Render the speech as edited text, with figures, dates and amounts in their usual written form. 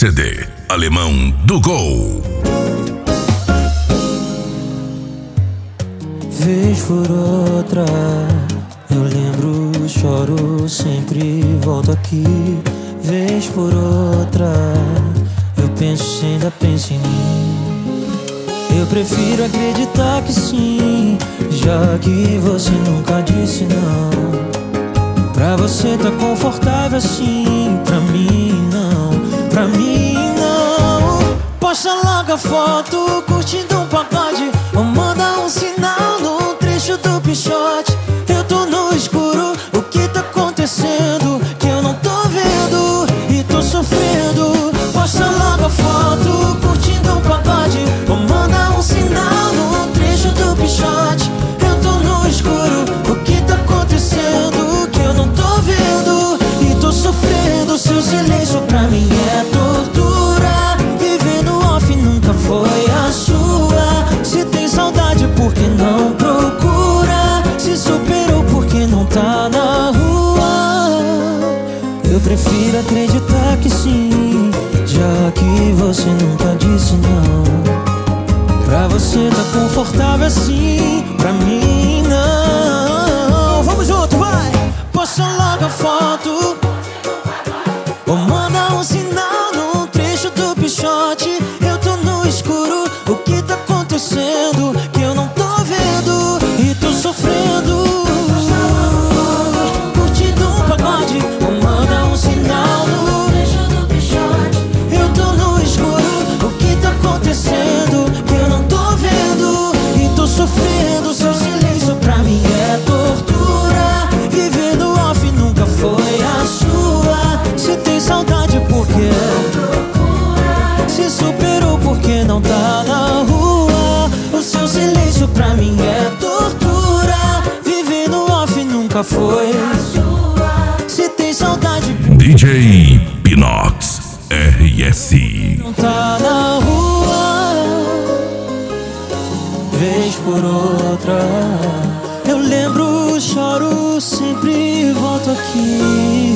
CD Alemão do Gol. Vez por outra, eu lembro, choro, sempre volto aqui. Vez por outra, eu penso, ainda penso em mim. Eu prefiro acreditar que sim, já que você nunca disse não. Pra você tá confortável assim, pra mim não, pra mim não. Posta logo a foto, curtindo um pagode, ou manda um sinal no trecho do pichote. Eu tô no escuro, o que tá acontecendo que eu não tô vendo e tô sofrendo. Posta logo a foto, curtindo um pagode, ou manda um sinal no trecho do pichote. Eu tô no escuro, o que tá acontecendo que eu não tô vendo e tô sofrendo. Seu silêncio pra mim é tortura. Viver no off nunca foi a sua. Se tem saudade, por que não procura? Se superou, por que não tá na rua? Eu prefiro acreditar que sim, já que você nunca disse não. Pra você tá confortável assim, pra mim não. Vamos junto, vai! Posta logo a foto, ou manda um sinal no trecho do pichote. Eu tô no escuro, o que tá acontecendo que eu não tô vendo e tô sofrendo. Curtindo um pagode, ou manda um sinal no trecho do pichote. Eu tô no escuro, o que tá acontecendo que eu não tô vendo e tô sofrendo. Seu silêncio pra mim é tortura. Viver no off nunca foi a sua. Se tem saudade, por quê? Se superou, por que não tá na rua? O seu silêncio pra mim é tortura. Viver no off nunca foi a sua. Se tem saudade, DJ Pinox RS. não tá na rua. Vez por outra, eu lembro, choro, sempre volto aqui.